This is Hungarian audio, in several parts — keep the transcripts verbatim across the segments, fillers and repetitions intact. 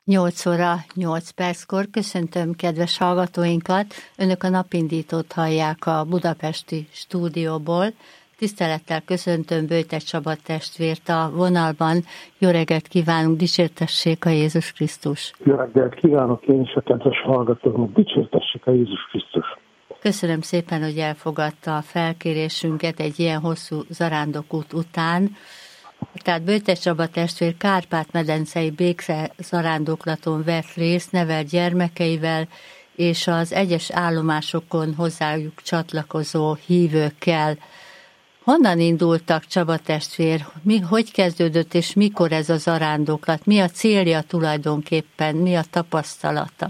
nyolc óra nyolc perckor köszöntöm kedves hallgatóinkat. Önök a napindítót hallják a budapesti stúdióból. Tisztelettel köszöntöm Böjte Csaba testvért a vonalban. Jó reggelt kívánunk, dicsértessék a Jézus Krisztus. Jó reggelt kívánok én is a kedves hallgatóknak, dicsértessék a Jézus Krisztus. Köszönöm szépen, hogy elfogadta a felkérésünket egy ilyen hosszú zarándokút után. Tehát Böjte Csaba testvér Kárpát-medencei béke zarándoklaton vett részt, nevelt gyermekeivel és az egyes állomásokon hozzájuk csatlakozó hívőkkel. Honnan indultak, Csaba testvér? Mi, hogy kezdődött és mikor ez a zarándoklat? Mi a célja tulajdonképpen? Mi a tapasztalata?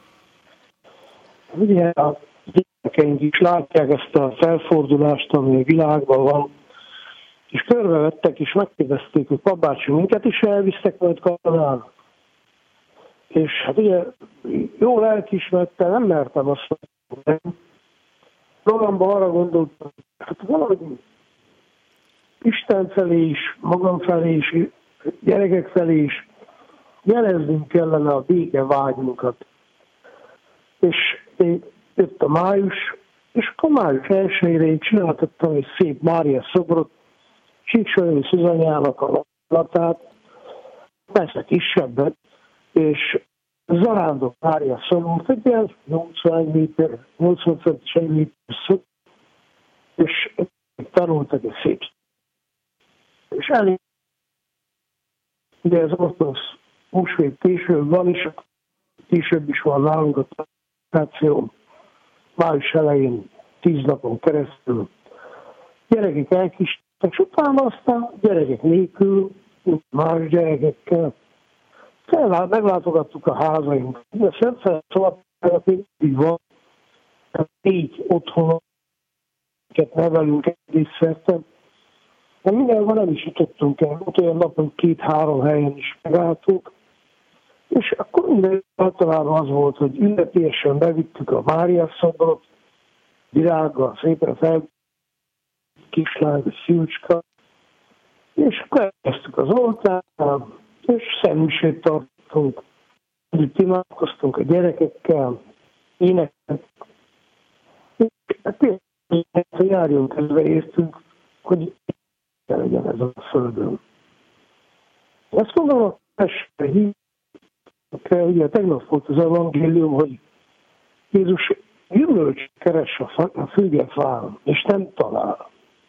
Ugye a gyermekeink is látják ezt a felfordulást, ami a világban van, és körbevettek, és megkérdezték, hogy papbácsi, minket is elvisztek majd Kanadára. És hát ugye jó lelkiismerettel nem mertem azt mondani. Magamban arra gondoltam, hát valahogy Isten felé is, magam felé is, gyerekek felé is jeleznünk kellene a béke vágyunkat. És jött a május, és akkor május elsejére én csináltattam egy szép Mária szobrot, Csíksolyai Szűzanyának a lapátát, persze kisebbet, és Zarándok Mária szobort, egy ilyen nyolcvan méter, nyolcvan centis egy méter szok, és tanultak egy szép. És elég, ugye ez ortodox húsvét később van, és később is van nálunk a tradíció, május elején tíz napon keresztül. Gyerekek elkísértek, és utána aztán gyerekek nélkül, más gyerekekkel. Fel, meglátogattuk a házainkat. A Szent Ferenc így van, négy otthonokat nevelünk egész szerte. De mindenhol nem is jutottunk el. Ott olyan napon két-három helyen is megálltunk. És akkor minden általában az volt, hogy ünnepélyesen bevittük a Mária szobrot, virággal szépen fel, kislány, vagy fiúcska, és akkor elkezdtük az oltárnál, és szentmisét tartottunk, itt imádkoztunk a gyerekekkel, énekeltünk, és hát járjon közben értünk, hogy legyen ez a földön. Ezt mondom, a testre hívjuk, ugye tegnap volt az evangélium, hogy Jézus gyümölcs keres a fügefán, és nem talál.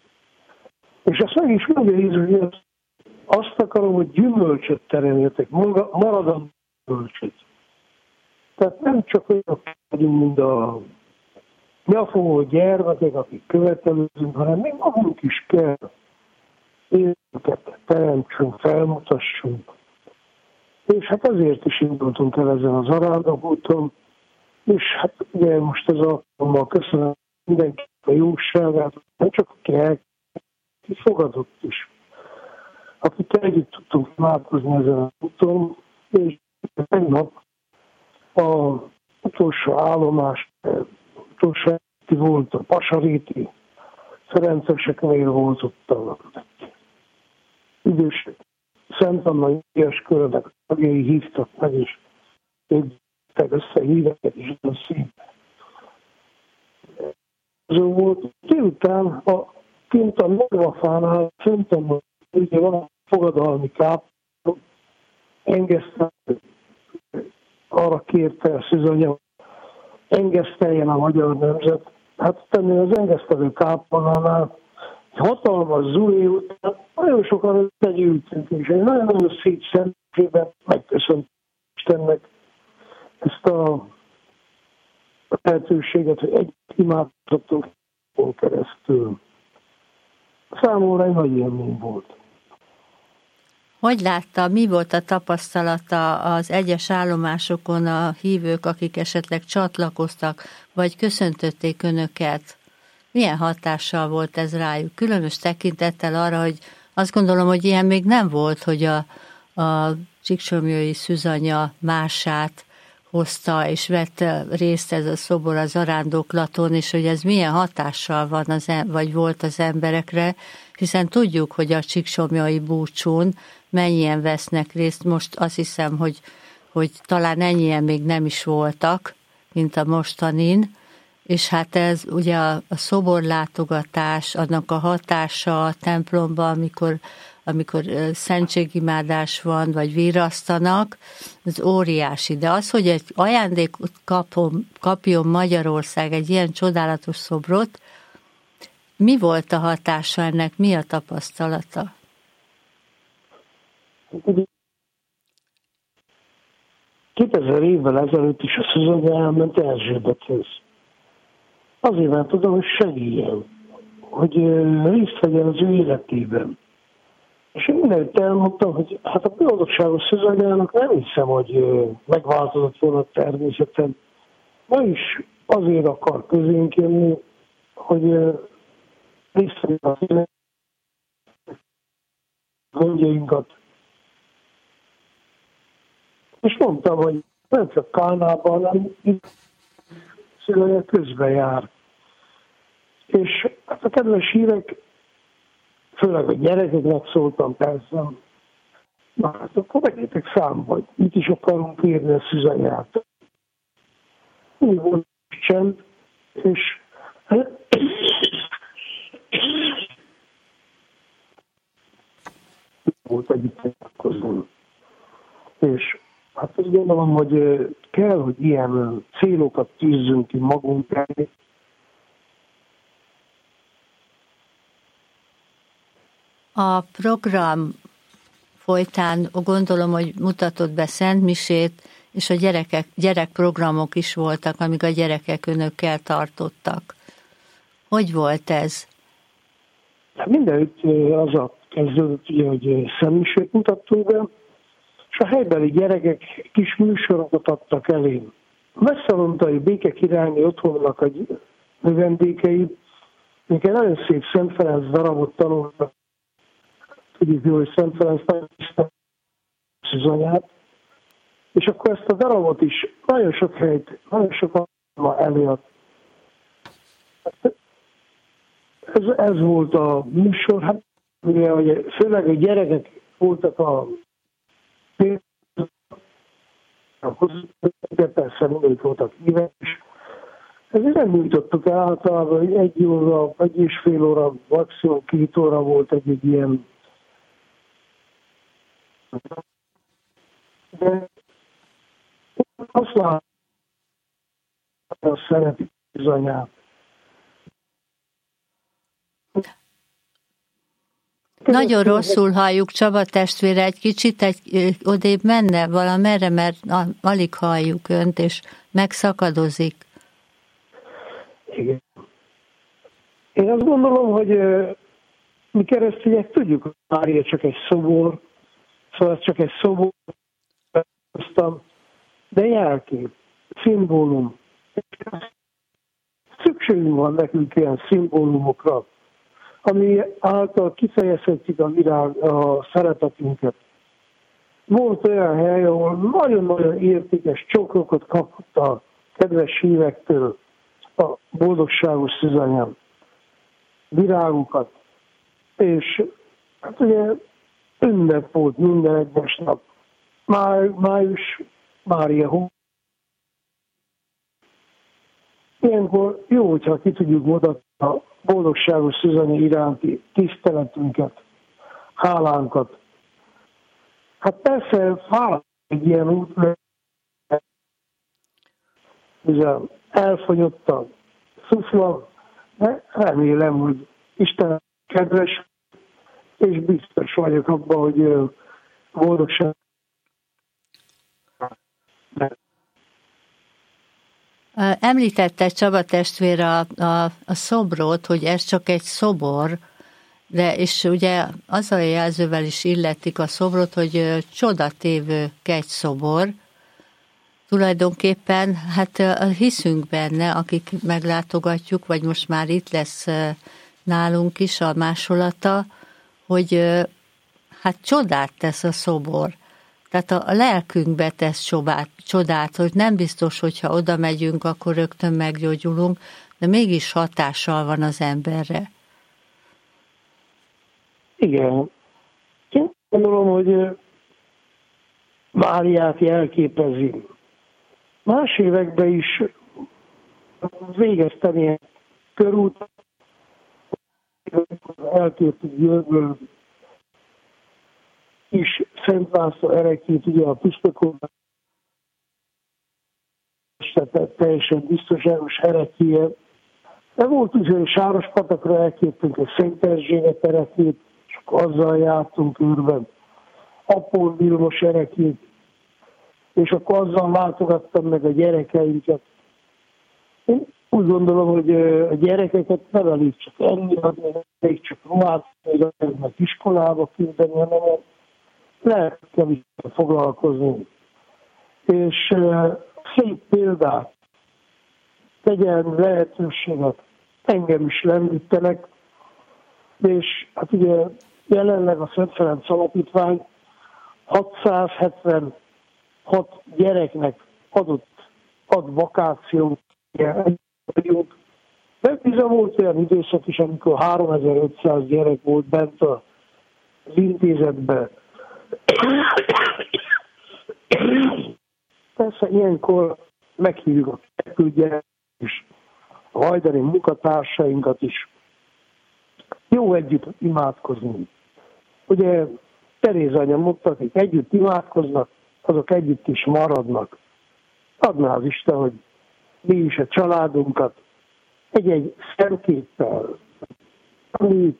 És azt meg is mondja Jézus, hogy azt akarom, hogy gyümölcsöt teremjetek, maradandó gyümölcsöt. Tehát nem csak olyanok vagyunk, mint a nyafogó gyermekek, akik követelőzünk, hanem még magunk is kell életeket teremtsünk, felmutassunk. És hát azért is indultunk el ezen az zarándokúton, és hát ugye most ez alkalommal köszönöm mindenkinek a jóságát, nem csak aki el ki fogadott is. Akit együtt tudtunk imádkozni ezen az úton, és tegnap az utolsó állomás, utolsó volt a Pasaréti, Ferenceseknél volt ott a idős Szent Anna ügyes körnek tagjai hívtak meg, és égtek össze híveket, és ez a szép. Ez volt. Délután a kint a Norvafánál, szerintem, ugye van a fogadalmi káp, engesztel, arra kérte a Szűzanya, engeszteljen a magyar nemzet. Hát tenni az engesztelő kápolnánál egy hatalmas zúli után nagyon sokan összegyűltünk, és egy nagyon-nagyon szép szentségben megköszönt Istennek ezt a lehetőséget, hogy együtt imádkozottunk keresztül. Számomra egy nagy élmény volt. Hogy látta, mi volt a tapasztalata az egyes állomásokon a hívők, akik esetleg csatlakoztak, vagy köszöntötték önöket? Milyen hatással volt ez rájuk? Különös tekintettel arra, hogy azt gondolom, hogy ilyen még nem volt, hogy a, a Csíksomlyai Szűzanya mását hozta, és vett részt ez a szobor az zarándoklaton, és hogy ez milyen hatással van az, vagy volt az emberekre, hiszen tudjuk, hogy a csíksomlyai búcsún mennyien vesznek részt. Most azt hiszem, hogy hogy talán ennyien még nem is voltak, mint a mostanin, és hát ez ugye a, a szoborlátogatás, annak a hatása a templomban, amikor, amikor szentségimádás van, vagy virasztanak, ez óriási. De az, hogy egy ajándékot kapom, kapjon Magyarország egy ilyen csodálatos szobrot, mi volt a hatása ennek, mi a tapasztalata? kétezer évvel ezelőtt is a Szűzanya elment Erzsébethez. Azért nem tudom, hogy segítjen, hogy részt vegyen az ő életében. És én mindenütt elmondtam, hogy hát a boldogságos Szűzanyának nem hiszem, hogy megváltozott volna a természetem. Ma is azért akar közénk jönni, hogy részt vegyen az életében, gondjainkat. És mondtam, hogy nem csak Kánában, hanem itt Szűzanya közben jár. És hát a kedves hírek, főleg a gyerekeknek szóltam persze, na hát akkor vegyétek számba, hogy itt is akarunk érni a Szűzanyát. Úgy volt csend, és volt együtt találkozni. És hát azt gondolom, hogy kell, hogy ilyen célokat tűzzünk ki magunk elé. A program folytán gondolom, hogy mutatod be Szentmisét, és a gyerekek, gyerekprogramok is voltak, amíg a gyerekek önökkel tartottak. Hogy volt ez? Mindenütt az a kezdődött, ugye, hogy Szentmisét mutattunk be, és a helybeli gyerekek kis műsorokat adtak elém. A Vesszalontai Békekirályi Otthonnak a növendékei, minket nagyon szép Szent Ferenc darabot tanultak. Tudjuk jó, hogy Szent Ferenc nagyon iszta Szűzanyát, és akkor ezt a darabot is nagyon sok helyt, nagyon sok alkalommal előadt. Ez, ez volt a műsor, hát ugye, hogy főleg a gyerekek voltak a persze mindegyik voltak éves. Ezért nem nyújtottuk el általában, hogy egy óra, egy és fél óra, maximum két óra volt egy, egy ilyen. De azt látom, hogy szereti az anyát. Nagyon rosszul halljuk, Csaba testvére, egy kicsit egy, odébb menne valamerre, mert alig halljuk önt, és megszakadozik. Igen. Én azt gondolom, hogy mi keresztények tudjuk, hogy Mária csak egy szobor, szóval csak egy szobor, de jelkép, szimbólum. Szükségünk van nekünk ilyen szimbólumokra, ami által kifejezhetjük a, virág, a szeretetünket. Volt olyan hely, ahol nagyon-nagyon értékes csokrokat kapott a kedves hívektől a boldogságos Szűzanyám, virágokat. És hát ugye ünnep volt minden egyes nap. Máj, május, Mária hó. Ilyenkor jó, hogyha ki tudjuk mutatni a boldogságos Szűzanya iránti tiszteletünket, hálánkat. Hát persze, hála egy ilyen út, ugye elfogyott a szufla, de remélem, hogy Isten kedves, és biztos vagyok abban, hogy boldogság. Említette Csaba testvér a, a, a szobrot, hogy ez csak egy szobor, de és ugye az a jelzővel is illetik a szobrot, hogy csodatévő kegyszobor. Tulajdonképpen hát hiszünk benne, akik meglátogatjuk, vagy most már itt lesz nálunk is a másolata, hogy hát csodát tesz a szobor. Tehát a lelkünkbe tesz csodát, csodát, hogy nem biztos, hogyha oda megyünk, akkor rögtön meggyógyulunk, de mégis hatással van az emberre. Igen. Én gondolom, hogy Máriát jelképezi. Más években is végeztem ilyen körút, elképzik Győrből is Szent László erekét, ugye a püspökország teljesen biztonságos erekélye. De volt úgy, hogy Sárospatakra elképtünk egy Szent Erzsébet erekét, és azzal jártunk űrben. Apol Vilmos erekét, és akkor azzal látogattam meg a gyerekeinket. Én úgy gondolom, hogy a gyerekeket nem elég csak enni adni, nem elég csak ruhát, meg iskolába küldeni, hanem lehet kell is foglalkozni. És szép példát, tegyen lehetőséget, engem is lendítenek, és hát ugye jelenleg a Szent Ferenc Alapítvány hatszázhetvenhat gyereknek adott, ad vakációt, de bizony volt olyan időszak is, amikor háromezer-ötszáz gyerek volt bent az intézetben. Persze ilyenkor meghívjuk a gyereket is, a hajdani munkatársainkat is. Jó együtt imádkozni. Ugye Teréz anya mondta, akik együtt imádkoznak, azok együtt is maradnak. Adná az Isten, hogy mi is a családunkat egy-egy szemképpel, ami...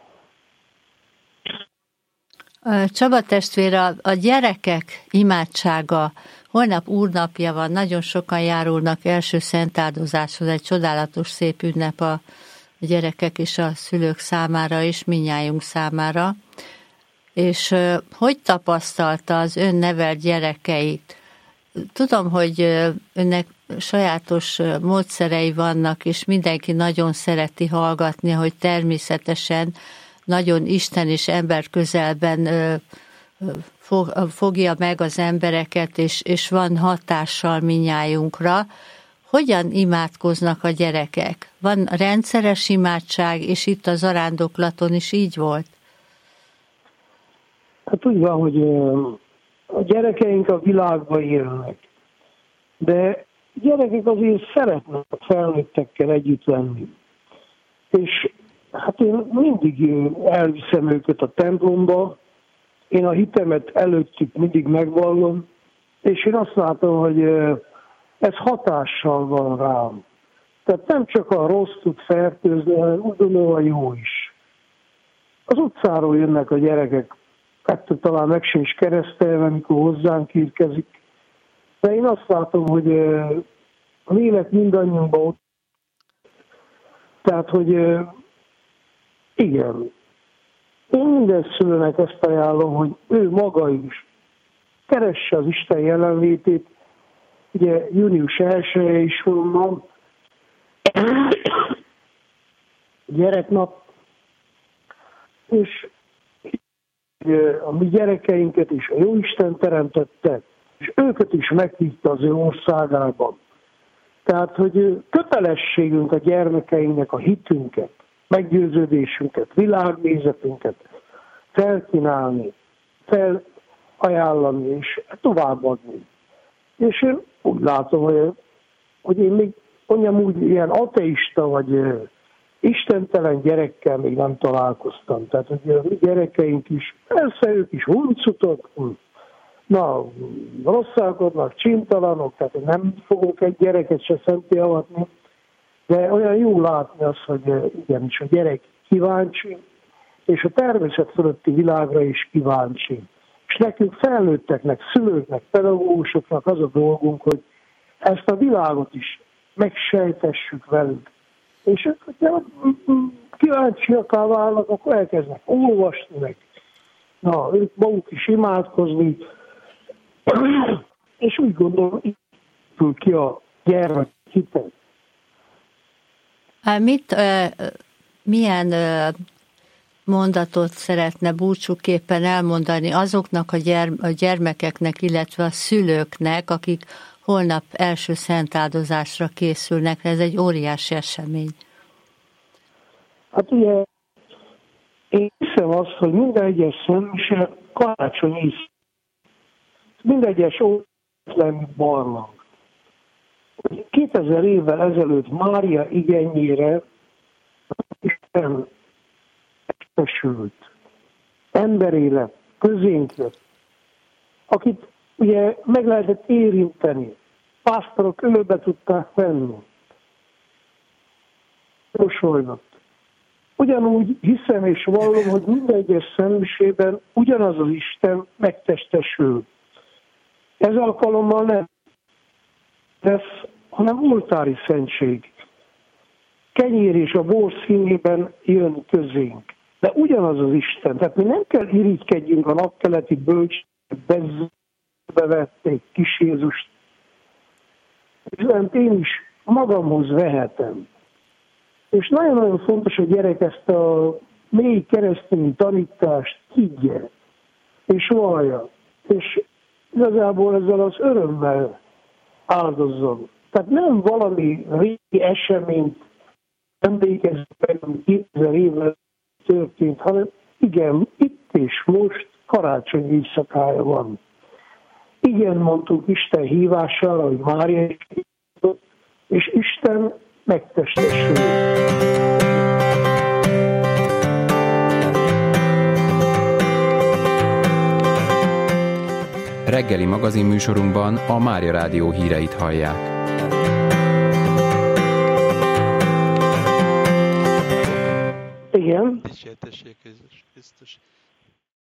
Csaba testvér, a, a gyerekek imádsága, holnap úrnapja van, nagyon sokan járulnak első szentáldozáshoz, egy csodálatos szép ünnep a gyerekek és a szülők számára is, mindnyájunk számára. És hogy tapasztalta az ön nevelt gyerekeit? Tudom, hogy önnek sajátos módszerei vannak, és mindenki nagyon szereti hallgatni, hogy természetesen nagyon Isten és ember közelben fogja meg az embereket, és, és van hatással mindnyájunkra. Hogyan imádkoznak a gyerekek? Van rendszeres imádság, és itt a zarándoklaton is így volt? Hát úgy van, hogy a gyerekeink a világban élnek, de gyerekek azért szeretnek a felnőttekkel együtt lenni. És hát én mindig elviszem őket a templomba, én a hitemet előttük mindig megvallom, és én azt látom, hogy ez hatással van rám. Tehát nem csak a rossz tud fertőzni, hanem úgy gondolom a jó is. Az utcáról jönnek a gyerekek, ettől talán meg sem is keresztelve, amikor hozzánk érkezik. De én azt látom, hogy a lélek mindannyiunkban ott. Tehát, hogy igen, én minden szülőnek ezt ajánlom, hogy ő maga is keresse az Isten jelenlétét. Ugye június elseje is van, gyereknap, és a mi gyerekeinket is a Jóisten teremtette, és őket is meghívta az ő országában. Tehát, hogy kötelességünk a gyermekeinknek a hitünket, meggyőződésünket, világnézetünket felkínálni, felajánlani és továbbadni. És én úgy látom, hogy, hogy én még mondjam úgy ilyen ateista vagy istentelen gyerekkel még nem találkoztam. Tehát, hogy a mi gyerekeink is, persze ők is huncutok, na, rosszalkodnak, csintalanok, tehát nem fogok egy gyereket se szentté avatni, de olyan jó látni azt, hogy igenis a gyerek kíváncsi, és a természet fölötti világra is kíváncsi. És nekünk felnőtteknek, szülőknek, pedagógusoknak az a dolgunk, hogy ezt a világot is megsejtessük velük. És ők, hogyha kíváncsiak válnak, akkor elkezdnek olvasni meg. Na, ők maguk is imádkozni, és úgy gondolom, épül ki a gyermek hitet. Mit, milyen mondatot szeretne búcsúképpen elmondani azoknak a, gyerm- a gyermekeknek, illetve a szülőknek, akik holnap első szentáldozásra készülnek? Ez egy óriási esemény. Hát ugye én hiszem azt, hogy minden egyes szentmise karácsony is. mindegyes óriási barlang. kétezer évvel ezelőtt Mária igényére Isten testesült, emberé lett, közénk jött, akit ugye meg lehetett érinteni, pásztorok ölbe tudták venni, mosolygott. Ugyanúgy hiszem és vallom, hogy minden egyes szentmisében ugyanaz az Isten megtestesül. Ez alkalommal nem lesz, hanem oltári szentség. Kenyér és a bor színében jön közénk. De ugyanaz az Isten. Tehát mi nem kell irigykedjünk a napkeleti bölcsségbe, bevették kis Jézust. Viszont én is magamhoz vehetem. És nagyon-nagyon fontos, hogy gyerek ezt a mély keresztény tanítást higgye, és vallja, és igazából ezzel az örömmel áldozzon. Tehát nem valami régi eseményt emlékezzük meg, ami kétezer évvel történt, hanem igen, itt és most karácsony éjszakája van. Igen, mondtuk Isten hívására, hogy Mária is hívott, és Isten megtestesül. Reggeli magazinműsorunkban a Mária Rádió híreit hallják. Igen. Dicsértessék Jézus Krisztus.